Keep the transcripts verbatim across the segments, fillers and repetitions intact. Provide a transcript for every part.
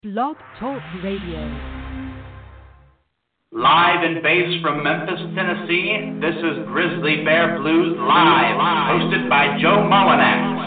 Blog Talk Radio. Live and bass from Memphis, Tennessee, this is Grizzly Bear Blues Live, hosted by Joe Mullinax.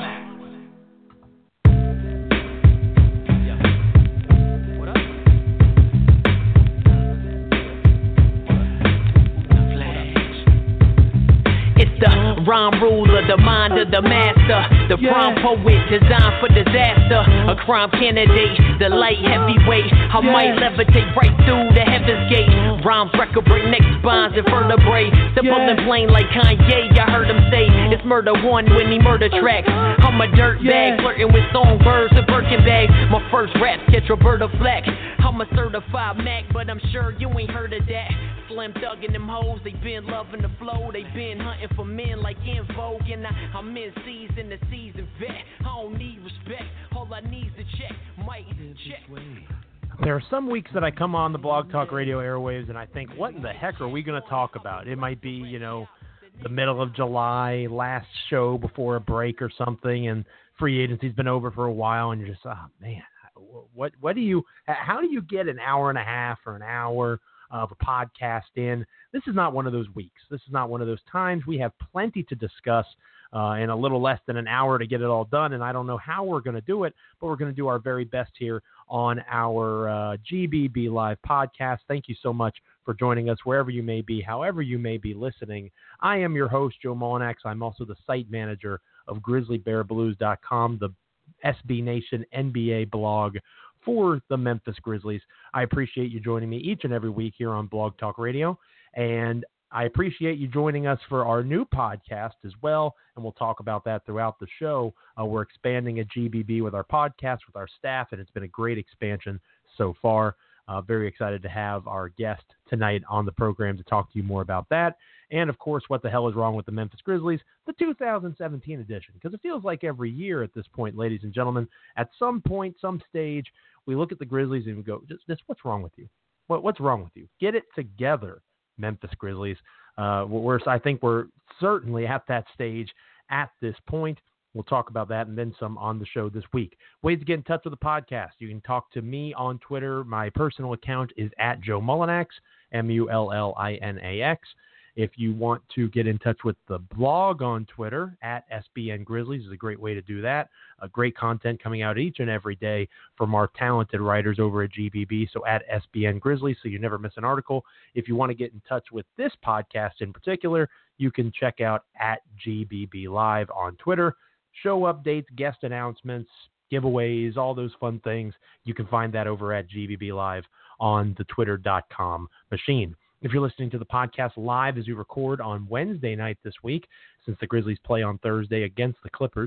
Rhyme ruler, the mind of the master, the yeah. prime poet designed for disaster, a crime candidate, the light heavyweight. I yeah. might levitate right through the heaven's gate. Rhymes record break neck spines and vertebrae. Simple yeah. and plain like Kanye. I heard him say it's murder one when he murder tracks. I'm a dirtbag yeah. flirting with songbirds and Birkin bags. My first rap sketch Roberta Flack. I'm a certified Mac, but I'm sure you ain't heard of that. Slim Thug and them hoes, they been loving the flow. They been hunting for men like In Vogue, and I, I'm in season, the season vet. I don't need respect, all I need is to check, might check. There are some weeks that I come on the Blog Talk Radio airwaves and I think, what in the heck are we going to talk about? It might be, you know, the middle of July, last show before a break or something, and free agency's been over for a while, and you're just, oh man, what, what do you, how do you get an hour and a half or an hour of a podcast in? This is not one of those weeks. This is not one of those times. We have plenty to discuss uh, in a little less than an hour to get it all done, and I don't know how we're going to do it, but we're going to do our very best here on our uh, G B B Live podcast. Thank you so much for joining us wherever you may be, however you may be listening. I am your host, Joe Mullinax. I'm also the site manager of grizzly bear blues dot com, the S B Nation N B A blog for the Memphis Grizzlies. I appreciate you joining me each and every week here on Blog Talk Radio, and I appreciate you joining us for our new podcast as well, and we'll talk about that throughout the show. Uh, we're expanding at G B B with our podcast, with our staff, and it's been a great expansion so far. Uh, very excited to have our guest tonight on the program to talk to you more about that. And, of course, what the hell is wrong with the Memphis Grizzlies, the two thousand seventeen edition, because it feels like every year at this point, ladies and gentlemen, at some point, some stage, we look at the Grizzlies and we go, just, just what's wrong with you? What, what's wrong with you? Get it together, Memphis Grizzlies. Uh, we're, I think we're certainly at that stage at this point. We'll talk about that and then some on the show this week. Ways to get in touch with the podcast. You can talk to me on Twitter. My personal account is at Joe Mullinax, M U L L I N A X. If you want to get in touch with the blog on Twitter, at S B N Grizzlies is a great way to do that. Uh, great content coming out each and every day from our talented writers over at G B B, so at S B N Grizzlies, so you never miss an article. If you want to get in touch with this podcast in particular, you can check out at G B B Live on Twitter. Show updates, guest announcements, giveaways, all those fun things. You can find that over at G B B Live on the twitter dot com machine. If you're listening to the podcast live as we record on Wednesday night this week, since the Grizzlies play on Thursday against the Clippers,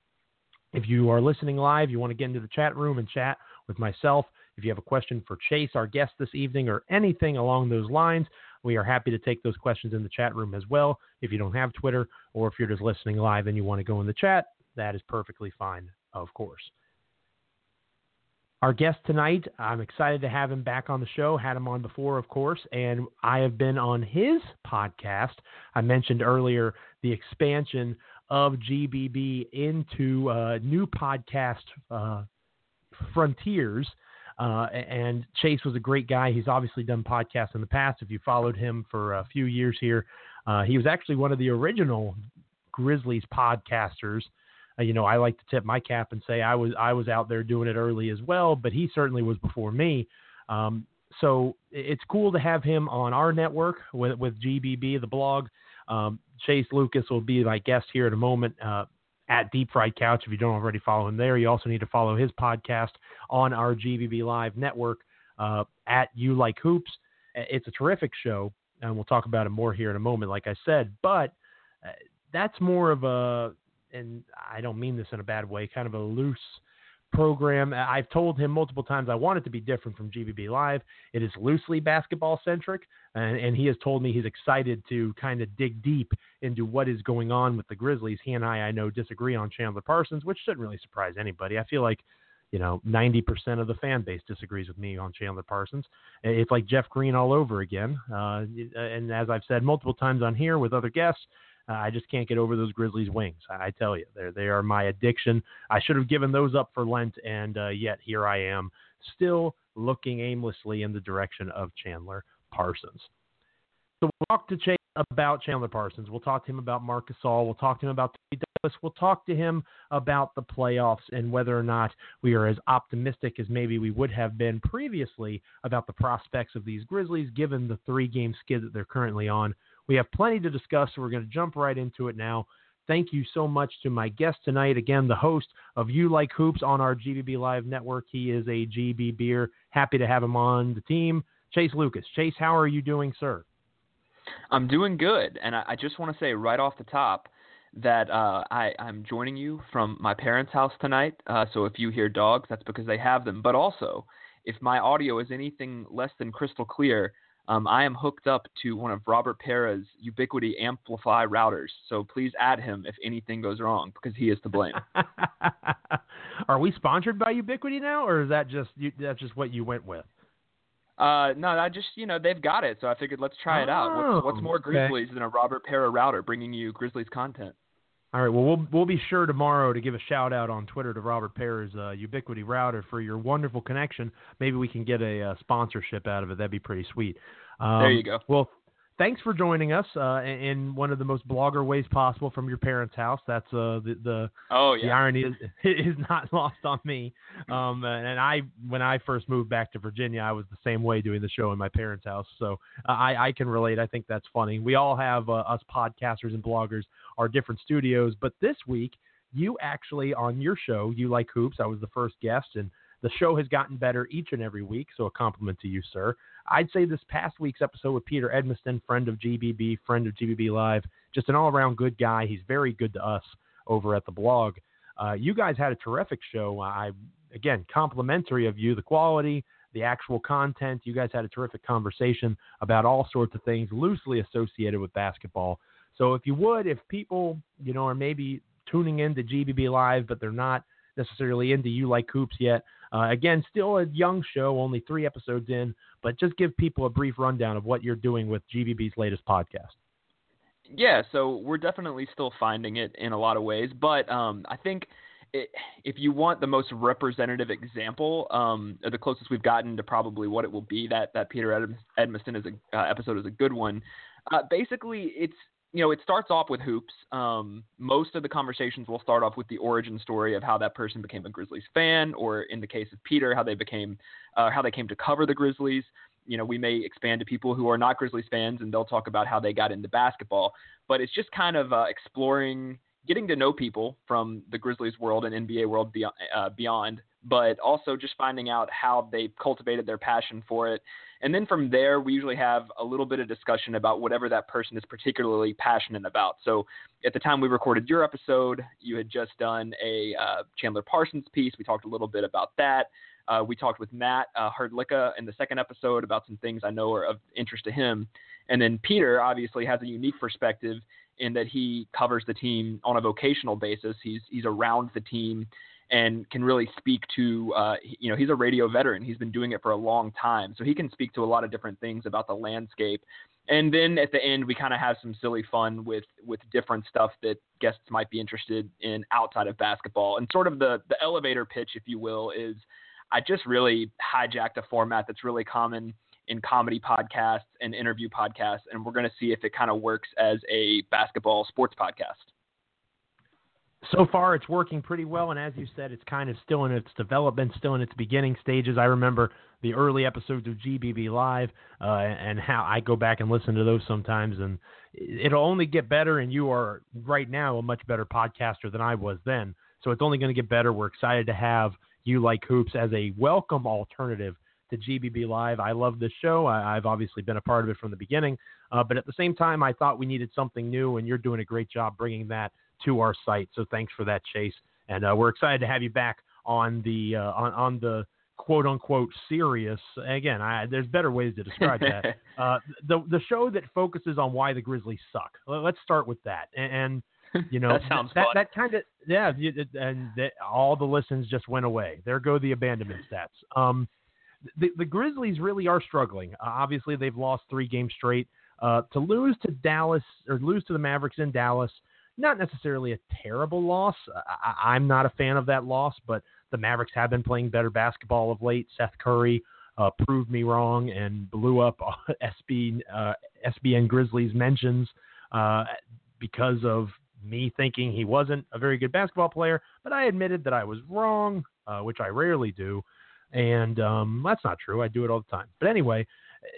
if you are listening live, you want to get into the chat room and chat with myself. If you have a question for Chase, our guest this evening, or anything along those lines, we are happy to take those questions in the chat room as well. If you don't have Twitter, or if you're just listening live and you want to go in the chat, that is perfectly fine, of course. Our guest tonight, I'm excited to have him back on the show. Had him on before, of course, and I have been on his podcast. I mentioned earlier the expansion of G B B into uh, new podcast uh, frontiers, uh, and Chase was a great guy. He's obviously done podcasts in the past. If you followed him for a few years here, uh, he was actually one of the original Grizzlies podcasters. Uh, you know, I like to tip my cap and say I was I was out there doing it early as well, but he certainly was before me. Um, so it's cool to have him on our network with, with G B B, the blog. Um, Chase Lucas will be my guest here in a moment uh, at Deep Fried Couch. If you don't already follow him there, you also need to follow his podcast on our G B B Live network uh, at You Like Hoops. It's a terrific show, and we'll talk about it more here in a moment, like I said. But uh, that's more of a, and I don't mean this in a bad way, kind of a loose program. I've told him multiple times I want it to be different from G B B Live. It is loosely basketball centric, and, and he has told me he's excited to kind of dig deep into what is going on with the Grizzlies. He and I, I know, disagree on Chandler Parsons, which shouldn't really surprise anybody. I feel like, you know, ninety percent of the fan base disagrees with me on Chandler Parsons. It's like Jeff Green all over again. Uh, and as I've said multiple times on here with other guests, Uh, I just can't get over those Grizzlies wings. I, I tell you, they they are my addiction. I should have given those up for Lent, and uh, yet here I am still looking aimlessly in the direction of Chandler Parsons. So we'll talk to Chase about Chandler Parsons. We'll talk to him about Marc Gasol. We'll talk to him about Tony Douglas. We'll talk to him about the playoffs and whether or not we are as optimistic as maybe we would have been previously about the prospects of these Grizzlies, given the three-game skid that they're currently on. We have plenty to discuss, so we're going to jump right into it now. Thank you so much to my guest tonight. Again, the host of You Like Hoops on our G B B Live network. He is a G B Beer. Happy to have him on the team. Chase Lucas. Chase, how are you doing, sir? I'm doing good, and I, I just want to say right off the top that uh, I, I'm joining you from my parents' house tonight, uh, so if you hear dogs, that's because they have them. But also, if my audio is anything less than crystal clear, um, I am hooked up to one of Robert Pera's Ubiquiti Amplify routers, so please add him if anything goes wrong, because he is to blame. Are we sponsored by Ubiquiti now, or is that just you, that's just what you went with? Uh, no, I just, you know, they've got it, so I figured let's try it out. What's, what's more Grizzlies okay. than a Robert Pera router bringing you Grizzlies content? All right, well, we'll we'll be sure tomorrow to give a shout-out on Twitter to Robert Pera's uh, Ubiquiti router for your wonderful connection. Maybe we can get a uh, sponsorship out of it. That'd be pretty sweet. Um, there you go. Well, thanks for joining us uh, in one of the most blogger ways possible from your parents' house. That's uh, the the, oh, yeah. the irony is, is not lost on me. Um, and I, when I first moved back to Virginia, I was the same way doing the show in my parents' house. So uh, I, I can relate. I think that's funny. We all have, uh, us podcasters and bloggers, our different studios. But this week, you actually, on your show, You Like Hoops, I was the first guest, and the show has gotten better each and every week, so a compliment to you, sir. I'd say this past week's episode with Peter Edmiston, friend of G B B, friend of G B B Live, just an all-around good guy. He's very good to us over at the blog. Uh, you guys had a terrific show. I, again, complimentary of you, the quality, the actual content. You guys had a terrific conversation about all sorts of things loosely associated with basketball. So if you would, if people, you know, are maybe tuning in to G B B Live, but they're not necessarily into You Like Hoops yet, uh, again, still a young show, only three episodes in, but just give people a brief rundown of what you're doing with G B B's latest podcast. Yeah, so we're definitely still finding it in a lot of ways, but um, I think it, if you want the most representative example, um, the closest we've gotten to probably what it will be, that that Peter Edmiston is a, uh, episode is a good one. Uh, basically, it's you know, it starts off with hoops. Um, most of the conversations will start off with the origin story of how that person became a Grizzlies fan, or in the case of Peter, how they became, uh, how they came to cover the Grizzlies. You know, we may expand to people who are not Grizzlies fans, and they'll talk about how they got into basketball. But it's just kind of uh, exploring, getting to know people from the Grizzlies world and N B A world beyond, uh, beyond, but also just finding out how they cultivated their passion for it. And then from there, we usually have a little bit of discussion about whatever that person is particularly passionate about. So at the time we recorded your episode, you had just done a uh, Chandler Parsons piece. We talked a little bit about that. Uh, we talked with Matt uh, Hrdlicka in the second episode about some things I know are of interest to him. And then Peter obviously has a unique perspective in that he covers the team on a vocational basis. He's he's around the team and can really speak to, uh, you know, he's a radio veteran. He's been doing it for a long time. So he can speak to a lot of different things about the landscape. And then at the end, we kind of have some silly fun with, with different stuff that guests might be interested in outside of basketball. And sort of the, the elevator pitch, if you will, is I just really hijacked a format that's really common in comedy podcasts and interview podcasts. And we're going to see if it kind of works as a basketball sports podcast. So far, it's working pretty well, and as you said, it's kind of still in its development, still in its beginning stages. I remember the early episodes of G B B Live, uh, and how I go back and listen to those sometimes, and it'll only get better, and you are right now a much better podcaster than I was then, so it's only going to get better. We're excited to have You Like Hoops as a welcome alternative to G B B Live. I love this show. I, I've obviously been a part of it from the beginning, uh, but at the same time, I thought we needed something new, and you're doing a great job bringing that to our site. So thanks for that, Chase. And uh, we're excited to have you back on the uh, on, on the quote unquote serious. Again, I, there's better ways to describe that. uh, the the show that focuses on why the Grizzlies suck. Let's start with that. And, and you know that sounds that, fun. that kind of yeah. And that, all the listens just went away. There go the abandonment stats. Um, the the Grizzlies really are struggling. Uh, obviously, they've lost three games straight. Uh, to lose to Dallas or lose to the Mavericks in Dallas. Not necessarily a terrible loss. I, I'm not a fan of that loss, but the the Mavericks have been playing better basketball of late. Seth Curry uh, proved me wrong and blew up S B, uh, S B N Grizzlies mentions uh, because of me thinking he wasn't a very good basketball player. But I admitted that I was wrong, uh, which I rarely do. And um, that's not true. I do it all the time. But anyway,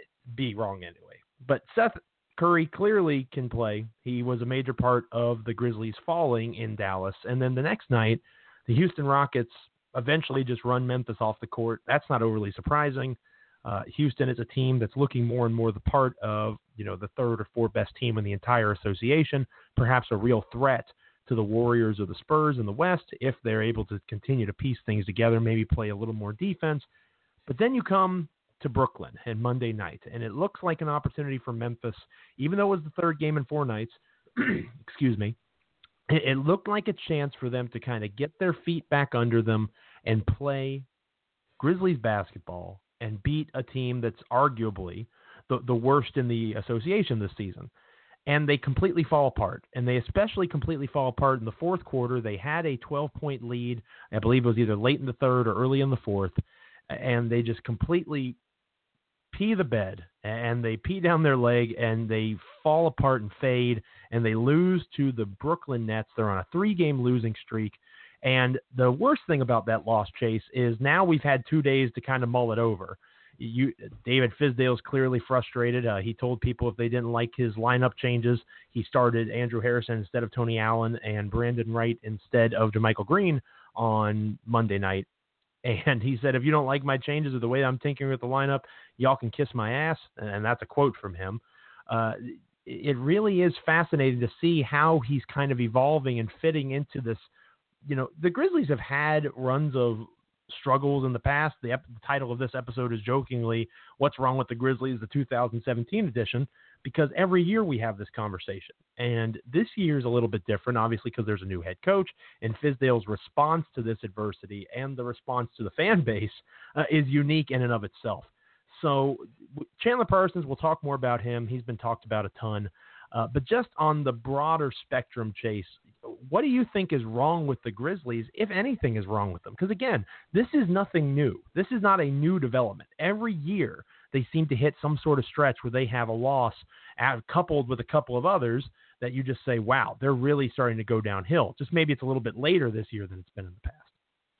be wrong anyway. But Seth Curry clearly can play. He was a major part of the Grizzlies falling in Dallas. And then the next night, the Houston Rockets eventually just run Memphis off the court. That's not overly surprising. Uh, Houston is a team that's looking more and more the part of, you know, the third or fourth best team in the entire association, perhaps a real threat to the Warriors or the Spurs in the West if they're able to continue to piece things together, maybe play a little more defense. But then you come to Brooklyn and Monday night, and it looks like an opportunity for Memphis, even though it was the third game in four nights, excuse me, it, it looked like a chance for them to kind of get their feet back under them and play Grizzlies basketball and beat a team that's arguably the, the worst in the association this season. And they completely fall apart, and they especially completely fall apart in the fourth quarter. They had a twelve-point lead. I believe it was either late in the third or early in the fourth, and they just completely pee the bed, and they pee down their leg, and they fall apart and fade, and they lose to the Brooklyn Nets. They're on a three-game losing streak, and the worst thing about that loss, Chase, is now we've had two days to kind of mull it over. You, David Fizdale's clearly frustrated. Uh, he told people if they didn't like his lineup changes, he started Andrew Harrison instead of Tony Allen and Brandon Wright instead of JaMychal Green on Monday night. And he said, if you don't like my changes or the way I'm tinkering with the lineup, y'all can kiss my ass. And that's a quote from him. Uh, it really is fascinating to see how he's kind of evolving and fitting into this. You know, the Grizzlies have had runs of struggles in the past. The, ep- the title of this episode is jokingly, What's Wrong with the Grizzlies, the two thousand seventeen edition, because every year we have this conversation. And this year is a little bit different, obviously, because there's a new head coach, and Fizdale's response to this adversity and the response to the fan base uh, is unique in and of itself. So Chandler Parsons, we'll talk more about him. He's been talked about a ton. Uh, but just on the broader spectrum, Chase, what do you think is wrong with the Grizzlies, if anything is wrong with them? Because, again, this is nothing new. This is not a new development. Every year they seem to hit some sort of stretch where they have a loss at, coupled with a couple of others that you just say, wow, they're really starting to go downhill. Just maybe it's a little bit later this year than it's been in the past.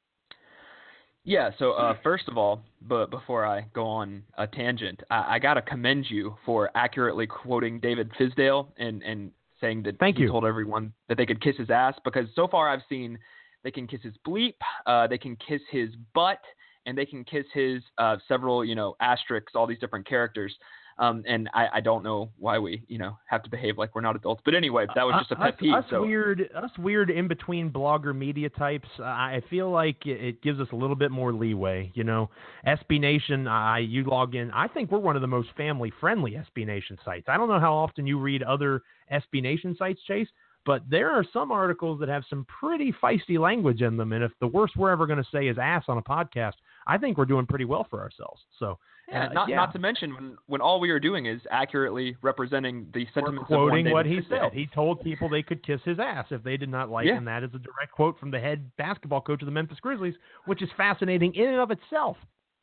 Yeah, so uh, first of all, but before I go on a tangent, I, I got to commend you for accurately quoting David Fizdale and, and saying that Thank he you. told everyone that they could kiss his ass, because so far I've seen they can kiss his bleep, uh, they can kiss his butt, and they can kiss his uh, several, you know, asterisks, all these different characters. Um, and I, I don't know why we, you know, have to behave like we're not adults. But anyway, that was just a pet us, peeve. Us so. weird, us weird in between blogger media types. Uh, I feel like it, it gives us a little bit more leeway. You know, S B Nation. I you log in. I think we're one of the most family friendly S B Nation sites. I don't know how often you read other S B Nation sites, Chase, but there are some articles that have some pretty feisty language in them. And if the worst we're ever going to say is ass on a podcast, I think we're doing pretty well for ourselves. So. Yeah, Uh, not yeah. not to mention when, when all we are doing is accurately representing the sentiments We're of one quoting what David he Fizdale. said. He told people they could kiss his ass if they did not like Yeah. him. That is a direct quote from the head basketball coach of the Memphis Grizzlies, which is fascinating in and of itself.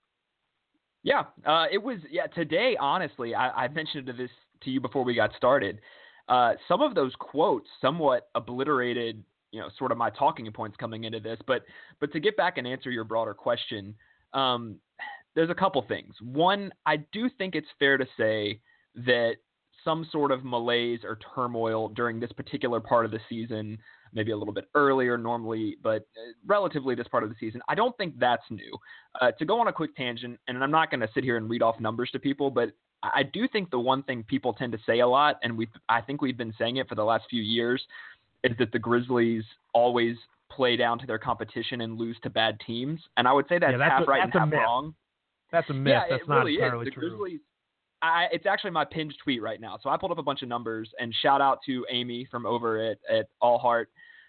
Yeah, uh, it was. Yeah, today, honestly, I, I mentioned this to you before we got started. Uh, some of those quotes somewhat obliterated, you know, sort of my talking points coming into this. But but to get back and answer your broader question. Um, There's a couple things. One, I do think it's fair to say that some sort of malaise or turmoil during this particular part of the season, maybe a little bit earlier normally, but relatively this part of the season, I don't think that's new. Uh, to go on a quick tangent, and I'm not going to sit here and read off numbers to people, but I do think the one thing people tend to say a lot, and we I think we've been saying it for the last few years, is that the Grizzlies always play down to their competition and lose to bad teams. And I would say that's, Yeah, that's half a- right that's and a half myth. wrong. That's a myth. Yeah, That's it not really entirely is. The true. Grizzlies, I, it's actually my pinned tweet right now. So I pulled up a bunch of numbers, and shout out to Amy from over at, at All Heart,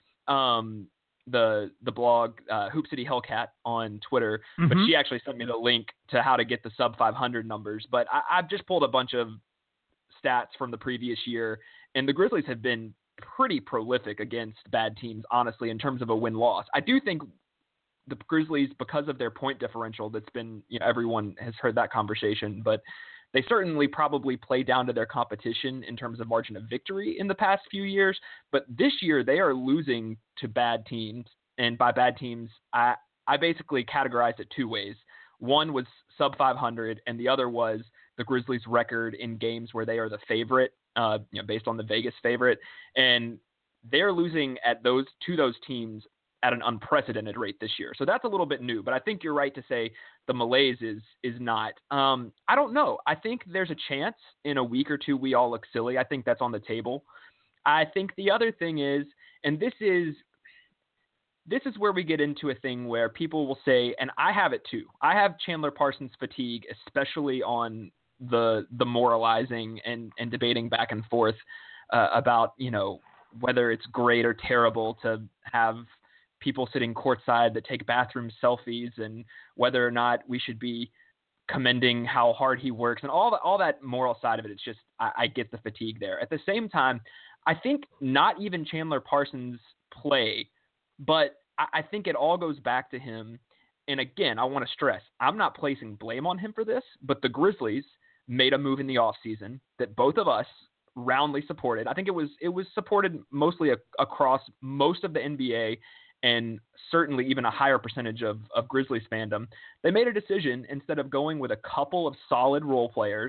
um, the the blog uh, Hoop City Hellcat on Twitter. Mm-hmm. But she actually sent me the link to how to get the sub five hundred numbers. But I, I've just pulled a bunch of stats from the previous year, and the Grizzlies have been pretty prolific against bad teams, honestly, in terms of a win-loss. I do think the Grizzlies, because of their point differential, that's been, you know, everyone has heard that conversation, but they certainly probably play down to their competition in terms of margin of victory in the past few years. But this year they are losing to bad teams. And by bad teams, I, I basically categorized it two ways. One was sub five hundred, and the other was the Grizzlies' record in games where they are the favorite, uh, you know, based on the Vegas favorite. And they're losing at those to those teams at an unprecedented rate this year. So that's a little bit new, but I think you're right to say the malaise is is not. Um, I don't know. I think there's a chance in a week or two we all look silly. I think that's on the table. I think the other thing is, and this is this is where we get into a thing where people will say, and I have it too, I have Chandler Parsons fatigue, especially on the the moralizing and, and debating back and forth uh, about, you know, whether it's great or terrible to have people sitting courtside that take bathroom selfies, and whether or not we should be commending how hard he works and all that, all that moral side of it. It's just, I, I get the fatigue there. At the same time, I think not even Chandler Parsons' play, but I, I think it all goes back to him. And again, I want to stress, I'm not placing blame on him for this, but the Grizzlies made a move in the offseason that both of us roundly supported. I think it was, it was supported mostly a, across most of the N B A, and certainly even a higher percentage of, of Grizzlies fandom. They made a decision, instead of going with a couple of solid role players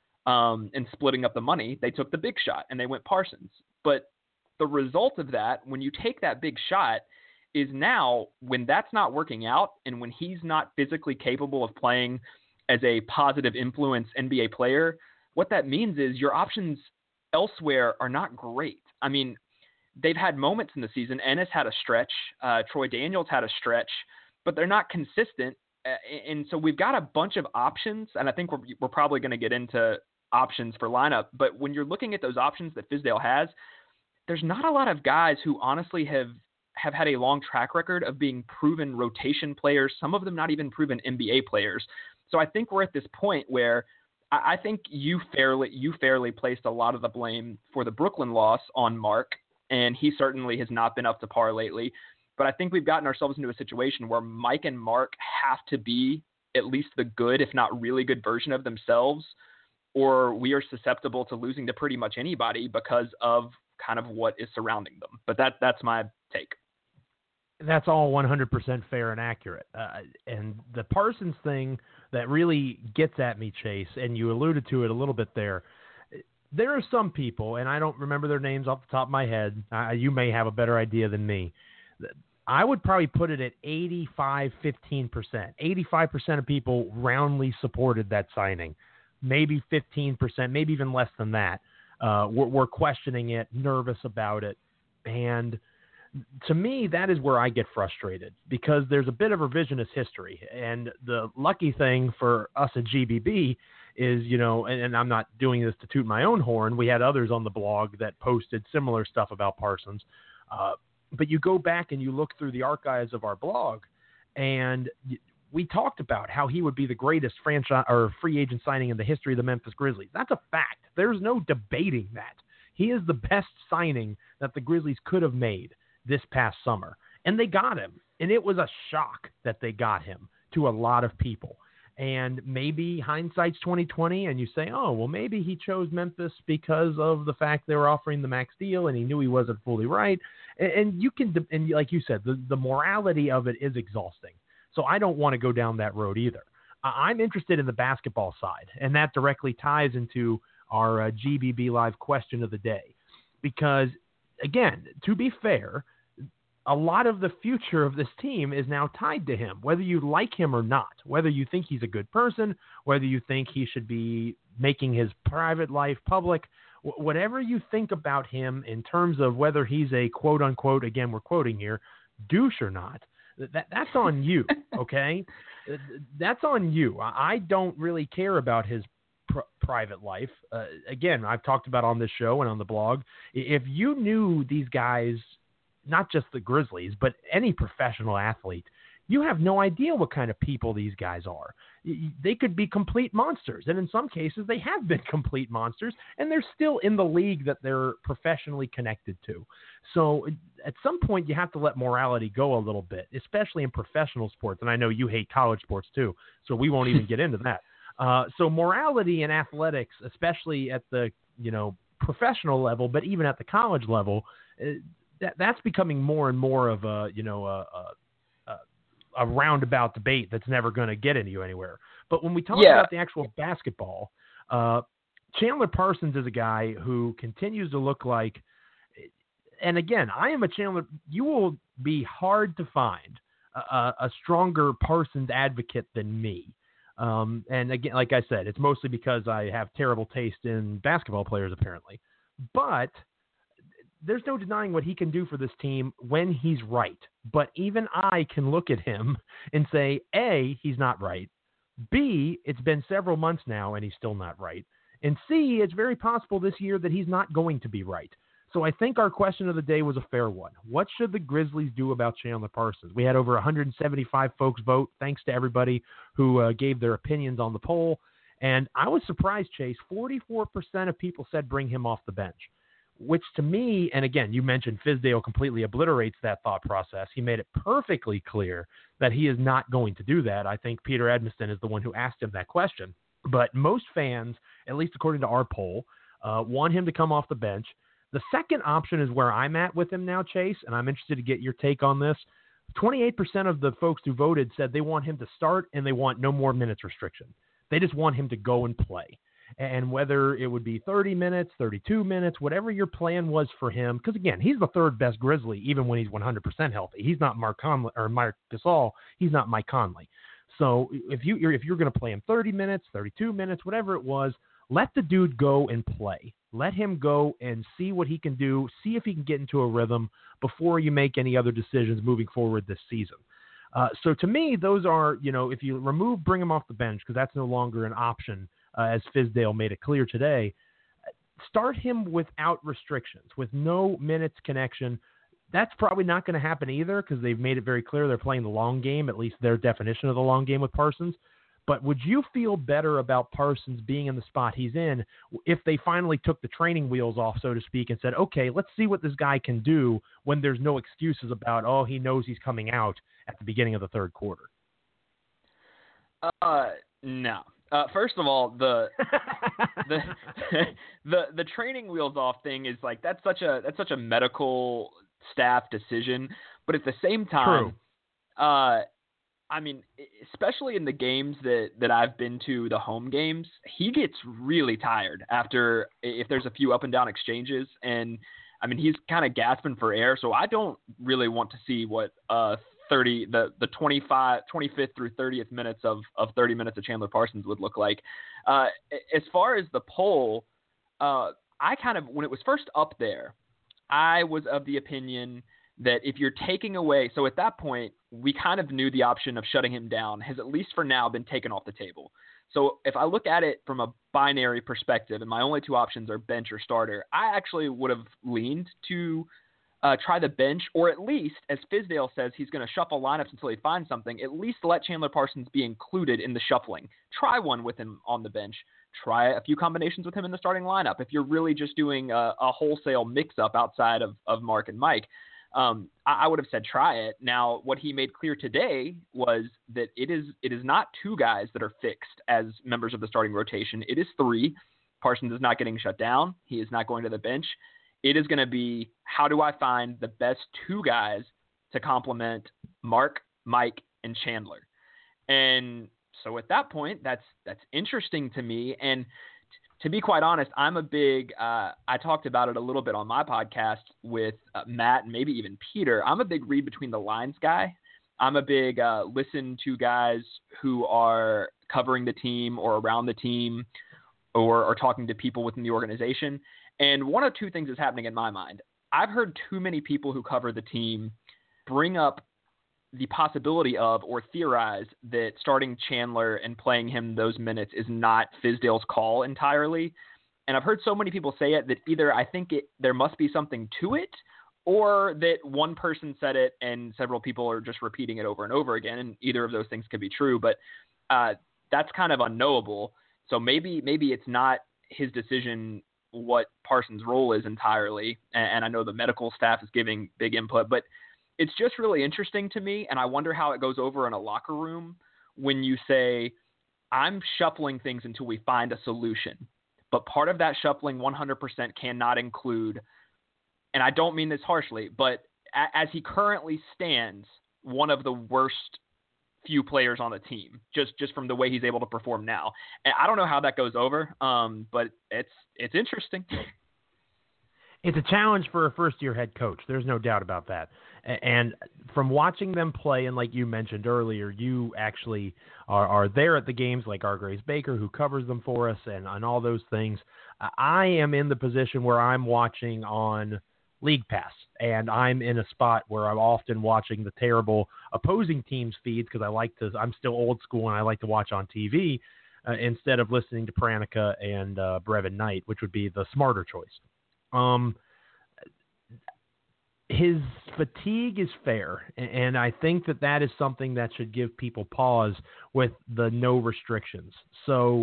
um, and splitting up the money, they took the big shot and they went Parsons. But the result of that, when you take that big shot, is now when that's not working out and when he's not physically capable of playing as a positive influence N B A player, what that means is your options elsewhere are not great. I mean, they've had moments in the season. Ennis had a stretch. Uh, Troy Daniels had a stretch, but they're not consistent. Uh, and so we've got a bunch of options, and I think we're, we're probably going to get into options for lineup. But when you're looking at those options that Fizdale has, there's not a lot of guys who honestly have, have had a long track record of being proven rotation players, some of them not even proven N B A players. So I think we're at this point where I, I think you fairly, you fairly placed a lot of the blame for the Brooklyn loss on Mark, and he certainly has not been up to par lately. But I think we've gotten ourselves into a situation where Mike and Mark have to be at least the good, if not really good version of themselves, or we are susceptible to losing to pretty much anybody because of kind of what is surrounding them. But that that's my take. That's all one hundred percent fair and accurate. Uh, and the Parsons thing that really gets at me, Chase, and you alluded to it a little bit there, there are some people, and I don't remember their names off the top of my head. Uh, you may have a better idea than me. I would probably put it at eighty-five, fifteen percent. eighty-five percent of people roundly supported that signing. Maybe fifteen percent, maybe even less than that. Uh, we're, we're questioning it, nervous about it. And to me, that is where I get frustrated, because there's a bit of revisionist history. And the lucky thing for us at G B B is, you know, and, and I'm not doing this to toot my own horn. We had others on the blog that posted similar stuff about Parsons. Uh, but you go back and you look through the archives of our blog, and we talked about how he would be the greatest franchise or free agent signing in the history of the Memphis Grizzlies. That's a fact. There's no debating that. He is the best signing that the Grizzlies could have made this past summer. And they got him. And it was a shock that they got him to a lot of people. And maybe hindsight's twenty twenty, and you say, oh, well, maybe he chose Memphis because of the fact they were offering the max deal and he knew he wasn't fully right. And, and you can, and like you said, the, the morality of it is exhausting. So I don't want to go down that road either. I'm interested in the basketball side, and that directly ties into our uh, G B B Live question of the day. Because, again, to be fair, a lot of the future of this team is now tied to him, whether you like him or not, whether you think he's a good person, whether you think he should be making his private life public, w- whatever you think about him in terms of whether he's a quote-unquote, again, we're quoting here, douche or not, that that's on you, okay? That's on you. I don't really care about his pr- private life. Uh, again, I've talked about on this show and on the blog, if you knew these guys, not just the Grizzlies, but any professional athlete, you have no idea what kind of people these guys are. They could be complete monsters, and in some cases they have been complete monsters, and they're still in the league that they're professionally connected to. So at some point you have to let morality go a little bit, especially in professional sports. And I know you hate college sports too, so we won't even get into that. Uh, so morality in athletics, especially at the, you know, professional level, but even at the college level, uh, that that's becoming more and more of a, you know, a, a, a roundabout debate that's never going to get into you anywhere. But when we talk yeah. about the actual basketball, uh, Chandler Parsons is a guy who continues to look like, and again, I am a Chandler, you will be hard to find a, a stronger Parsons advocate than me. Um, and again, like I said, it's mostly because I have terrible taste in basketball players, apparently. But there's no denying what he can do for this team when he's right. But even I can look at him and say, A, he's not right. B, it's been several months now and he's still not right. And C, it's very possible this year that he's not going to be right. So I think our question of the day was a fair one. What should the Grizzlies do about Chandler Parsons? We had over one hundred seventy-five folks vote. Thanks to everybody who uh, gave their opinions on the poll. And I was surprised, Chase, forty-four percent of people said bring him off the bench, which to me, and again, you mentioned Fizdale completely obliterates that thought process. He made it perfectly clear that he is not going to do that. I think Peter Edmiston is the one who asked him that question. But most fans, at least according to our poll, uh, want him to come off the bench. The second option is where I'm at with him now, Chase, and I'm interested to get your take on this. twenty-eight percent of the folks who voted said they want him to start and they want no more minutes restriction. They just want him to go and play. And whether it would be thirty minutes, thirty-two minutes, whatever your plan was for him, because again, he's the third best Grizzly, even when he's one hundred percent healthy. He's not Mark Conley or Mark Gasol. He's not Mike Conley. So if you if you're going to play him thirty minutes, thirty-two minutes, whatever it was, let the dude go and play. Let him go and see what he can do. See if he can get into a rhythm before you make any other decisions moving forward this season. Uh, so to me, those are, you know, if you remove, bring him off the bench because that's no longer an option. Uh, as Fizdale made it clear today, start him without restrictions, with no minutes connection. That's probably not going to happen either because they've made it very clear they're playing the long game, at least their definition of the long game with Parsons. But would you feel better about Parsons being in the spot he's in if they finally took the training wheels off, so to speak, and said, okay, let's see what this guy can do when there's no excuses about, oh, he knows he's coming out at the beginning of the third quarter? Uh, no. Uh, first of all, the, the the the training wheels off thing is like that's such a that's such a medical staff decision. But at the same time, True. uh, I mean, especially in the games that, that I've been to, the home games, he gets really tired after if there's a few up and down exchanges, and I mean he's kind of gasping for air. So I don't really want to see what uh. thirty the the twenty-five twenty-fifth through thirtieth minutes of of thirty minutes of Chandler Parsons would look like. Uh, as far as the poll, uh, I kind of when it was first up there, I was of the opinion that if you're taking away, so at that point we kind of knew the option of shutting him down has at least for now been taken off the table. So if I look at it from a binary perspective, and my only two options are bench or starter, I actually would have leaned to Uh, try the bench, or at least, as Fizdale says, he's going to shuffle lineups until he finds something. At least let Chandler Parsons be included in the shuffling. Try one with him on the bench. Try a few combinations with him in the starting lineup. If you're really just doing a, a wholesale mix-up outside of, of Mark and Mike, um, I, I would have said try it. Now, what he made clear today was that it is it is not two guys that are fixed as members of the starting rotation. It is three. Parsons is not getting shut down. He is not going to the bench. It is going to be, how do I find the best two guys to complement Mark, Mike, and Chandler? And so at that point, that's that's interesting to me. And t- to be quite honest, I'm a big, uh, I talked about it a little bit on my podcast with uh, Matt and maybe even Peter. I'm a big read between the lines guy. I'm a big uh, listen to guys who are covering the team or around the team or, or talking to people within the organization. And one of two things is happening in my mind. I've heard too many people who cover the team bring up the possibility of or theorize that starting Chandler and playing him those minutes is not Fizdale's call entirely. And I've heard so many people say it that either I think it there must be something to it, or that one person said it and several people are just repeating it over and over again, and either of those things could be true, but uh, that's kind of unknowable. So maybe maybe it's not his decision what Parsons' role is entirely, and, and I know the medical staff is giving big input, but it's just really interesting to me, and I wonder how it goes over in a locker room when you say, I'm shuffling things until we find a solution. But part of that shuffling one hundred percent cannot include, and I don't mean this harshly, but a- as he currently stands, one of the worst few players on the team, just just from the way he's able to perform now. And I don't know how that goes over, um, but it's it's interesting. It's a challenge for a first-year head coach. There's no doubt about that. And from watching them play, and like you mentioned earlier, you actually are, are there at the games like our Grace Baker, who covers them for us, and, and all those things. I am in the position where I'm watching on League Pass, and I'm in a spot where I'm often watching the terrible opposing teams' feeds because I like to. I'm still old school, and I like to watch on T V uh, instead of listening to Pranica and uh, Brevin Knight, which would be the smarter choice. Um, his fatigue is fair, and I think that that is something that should give people pause with the no restrictions. So,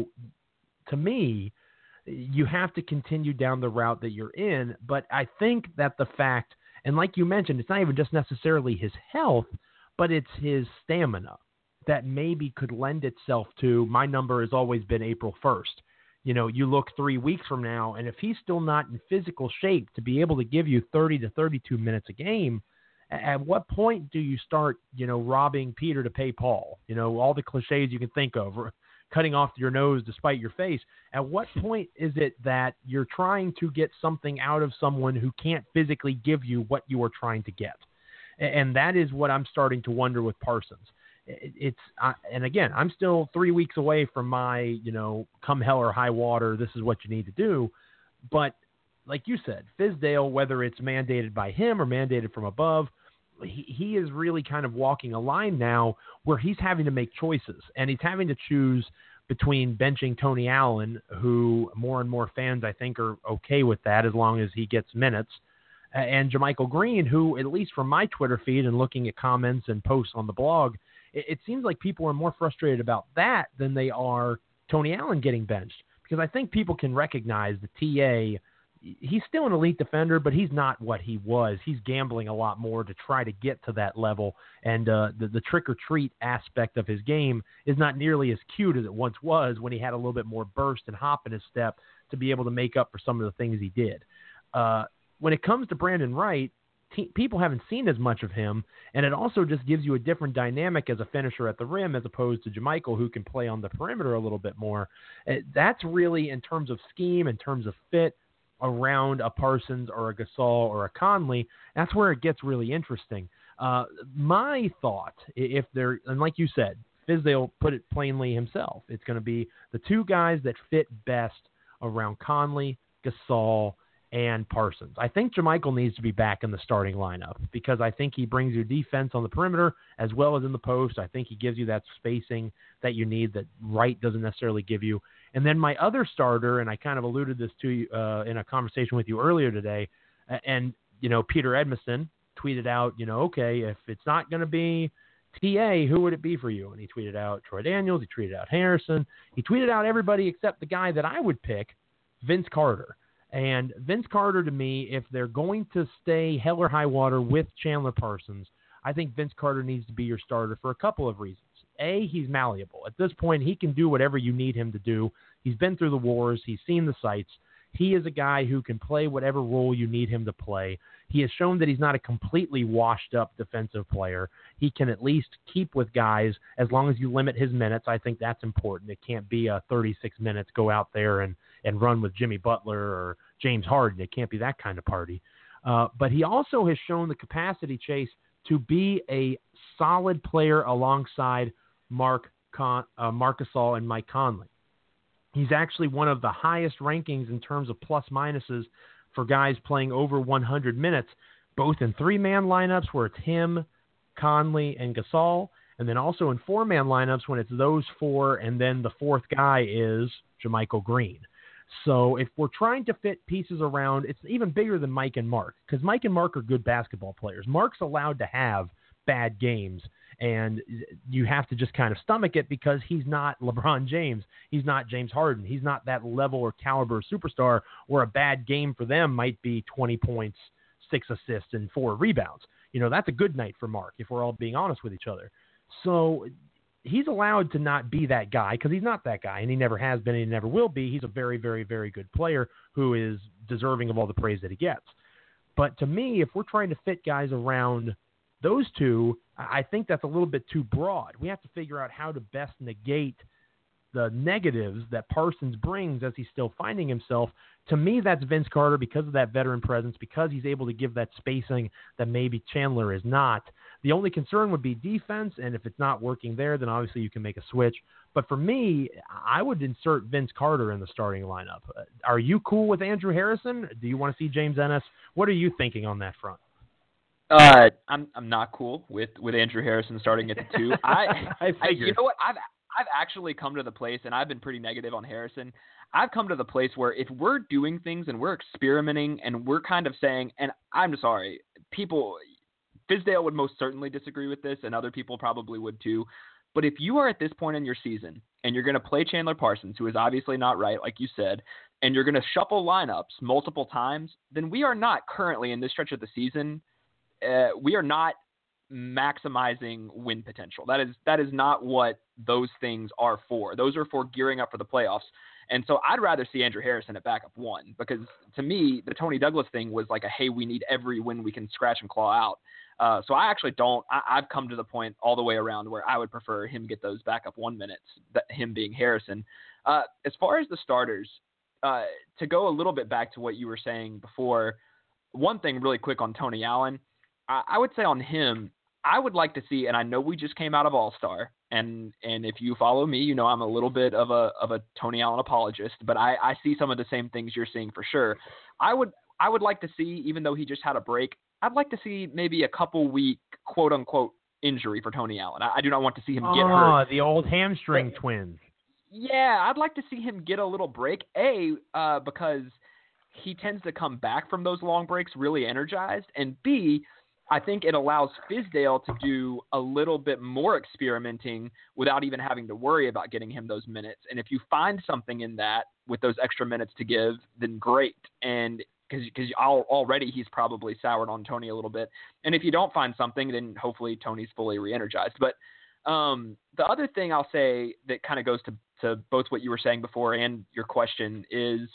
to me, you have to continue down the route that you're in, but I think that the fact, and like you mentioned, it's not even just necessarily his health, but it's his stamina that maybe could lend itself to, my number has always been April first. You know, you look three weeks from now, and if he's still not in physical shape to be able to give you thirty to thirty-two minutes a game, at what point do you start, you know, robbing Peter to pay Paul? You know, all the cliches you can think of, cutting off your nose to spite your face. At what point is it that you're trying to get something out of someone who can't physically give you what you are trying to get? And that is what I'm starting to wonder with Parsons. It's, uh, and again, I'm still three weeks away from my, you know, come hell or high water, this is what you need to do. But like you said, Fizdale, whether it's mandated by him or mandated from above, he, he is really kind of walking a line now where he's having to make choices, and he's having to choose between benching Tony Allen, who more and more fans, I think, are okay with that as long as he gets minutes, and JaMychal Green, who, at least from my Twitter feed and looking at comments and posts on the blog, it seems like people are more frustrated about that than they are Tony Allen getting benched, because I think people can recognize the T A, he's still an elite defender, but he's not what he was. He's gambling a lot more to try to get to that level, and uh, the, the trick-or-treat aspect of his game is not nearly as cute as it once was when he had a little bit more burst and hop in his step to be able to make up for some of the things he did. Uh, when it comes to Brandon Wright, Te- people haven't seen as much of him, and it also just gives you a different dynamic as a finisher at the rim as opposed to JaMychal, who can play on the perimeter a little bit more. Uh, that's really, in terms of scheme, in terms of fit around a Parsons or a Gasol or a Conley, that's where it gets really interesting. Uh, my thought, if they're, and like you said, Fizdale put it plainly himself, it's going to be the two guys that fit best around Conley, Gasol, and Parsons. I think JaMychal needs to be back in the starting lineup because I think he brings you defense on the perimeter as well as in the post. I think he gives you that spacing that you need that Wright doesn't necessarily give you. And then my other starter, and I kind of alluded this to you uh, in a conversation with you earlier today, and, you know, Peter Edmondson tweeted out, you know, okay, if it's not going to be T A, who would it be for you? And he tweeted out Troy Daniels, he tweeted out Harrison, he tweeted out everybody except the guy that I would pick, Vince Carter. And Vince Carter, to me, if they're going to stay hell or high water with Chandler Parsons, I think Vince Carter needs to be your starter for a couple of reasons. A, he's malleable. At this point, he can do whatever you need him to do. He's been through the wars. He's seen the sights. He is a guy who can play whatever role you need him to play. He has shown that he's not a completely washed-up defensive player. He can at least keep with guys as long as you limit his minutes. I think that's important. It can't be a thirty-six minutes, go out there and, and run with Jimmy Butler or James Harden. It can't be that kind of party. Uh, but he also has shown the capacity, Chase, to be a solid player alongside Mark Con- uh, Marc Gasol and Mike Conley. He's actually one of the highest rankings in terms of plus minuses for guys playing over one hundred minutes, both in three-man lineups where it's him, Conley, and Gasol, and then also in four-man lineups when it's those four and then the fourth guy is JaMychal Green. So if we're trying to fit pieces around, it's even bigger than Mike and Mark, because Mike and Mark are good basketball players. Mark's allowed to have bad games, and you have to just kind of stomach it because he's not LeBron James. He's not James Harden. He's not that level or caliber superstar where a bad game for them might be twenty points, six assists, and four rebounds. You know, that's a good night for Mark, if we're all being honest with each other. So he's allowed to not be that guy because he's not that guy, and he never has been and he never will be. He's a very, very, very good player who is deserving of all the praise that he gets. But to me, if we're trying to fit guys around those two, I think that's a little bit too broad. We have to figure out how to best negate the negatives that Parsons brings as he's still finding himself. To me, that's Vince Carter because of that veteran presence, because he's able to give that spacing that maybe Chandler is not. The only concern would be defense, and if it's not working there, then obviously you can make a switch. But for me, I would insert Vince Carter in the starting lineup. Uh, are you cool with Andrew Harrison? Do you want to see James Ennis? What are you thinking on that front? Uh, I'm I'm not cool with, with Andrew Harrison starting at the two. I, I, I you know what I've I've actually come to the place, and I've been pretty negative on Harrison. I've come to the place where if we're doing things and we're experimenting and we're kind of saying, and I'm sorry, people, Fizdale would most certainly disagree with this, and other people probably would too. But if you are at this point in your season and you're going to play Chandler Parsons, who is obviously not right, like you said, and you're going to shuffle lineups multiple times, then we are not currently in this stretch of the season. Uh, we are not maximizing win potential. That is that is not what those things are for. Those are for gearing up for the playoffs. And so I'd rather see Andrew Harrison at backup one, because to me, the Tony Douglas thing was like a, hey, we need every win we can scratch and claw out. Uh, so I actually don't, I, I've come to the point all the way around where I would prefer him get those backup one minutes, that him being Harrison. Uh, as far as the starters, uh, to go a little bit back to what you were saying before, one thing really quick on Tony Allen, I, I would say on him, I would like to see, and I know we just came out of All-Star, and and if you follow me, you know I'm a little bit of a of a Tony Allen apologist, but I, I see some of the same things you're seeing for sure. I would I would like to see, even though he just had a break, I'd like to see maybe a couple week quote unquote injury for Tony Allen. I, I do not want to see him get oh, hurt. Oh, the old hamstring but, twins. Yeah, I'd like to see him get a little break. A uh, because he tends to come back from those long breaks really energized, and B, I think it allows Fizdale to do a little bit more experimenting without even having to worry about getting him those minutes. And if you find something in that with those extra minutes to give, then great. And because because already he's probably soured on Tony a little bit. And if you don't find something, then hopefully Tony's fully re-energized. But um, the other thing I'll say that kind of goes to, to both what you were saying before and your question is,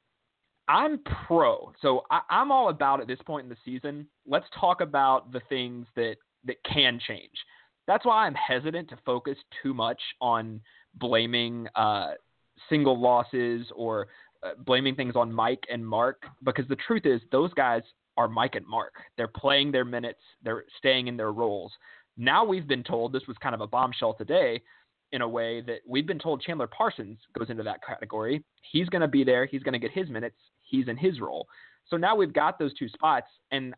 I'm pro. So I, I'm all about at this point in the season, let's talk about the things that, that can change. That's why I'm hesitant to focus too much on blaming uh, single losses or uh, blaming things on Mike and Mark, because the truth is those guys are Mike and Mark. They're playing their minutes. They're staying in their roles. Now we've been told, this was kind of a bombshell today, in a way that we've been told Chandler Parsons goes into that category. He's going to be there. He's going to get his minutes. He's in his role. So now we've got those two spots. And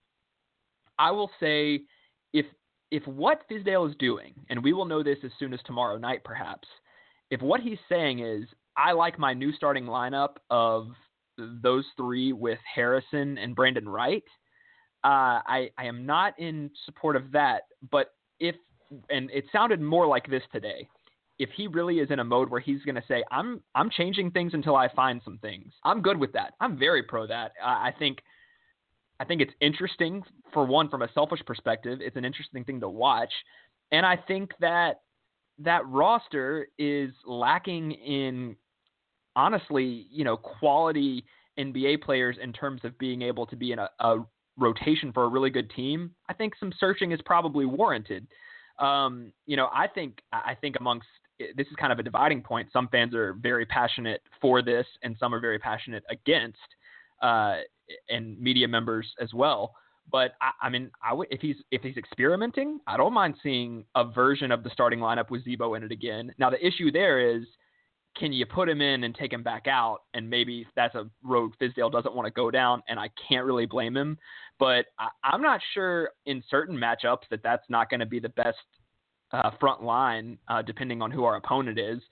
I will say if, if what Fizdale is doing, and we will know this as soon as tomorrow night, perhaps, if what he's saying is, I like my new starting lineup of those three with Harrison and Brandon Wright, uh, I, I am not in support of that. But if, and it sounded more like this today, if he really is in a mode where he's going to say, I'm I'm changing things until I find some things, I'm good with that. I'm very pro that. Uh, I think I think it's interesting, for one, from a selfish perspective. It's an interesting thing to watch. And I think that that roster is lacking in, honestly, you know, quality N B A players in terms of being able to be in a, a rotation for a really good team. I think some searching is probably warranted. Um, you know, I think I think amongst this is kind of a dividing point. Some fans are very passionate for this, and some are very passionate against, uh, and media members as well. But I, I mean, I w- if he's if he's experimenting, I don't mind seeing a version of the starting lineup with Zebo in it again. Now the issue there is, can you put him in and take him back out? And maybe that's a road Fizdale doesn't want to go down, and I can't really blame him. But I, I'm not sure in certain matchups that that's not going to be the best uh, front line, uh, depending on who our opponent is.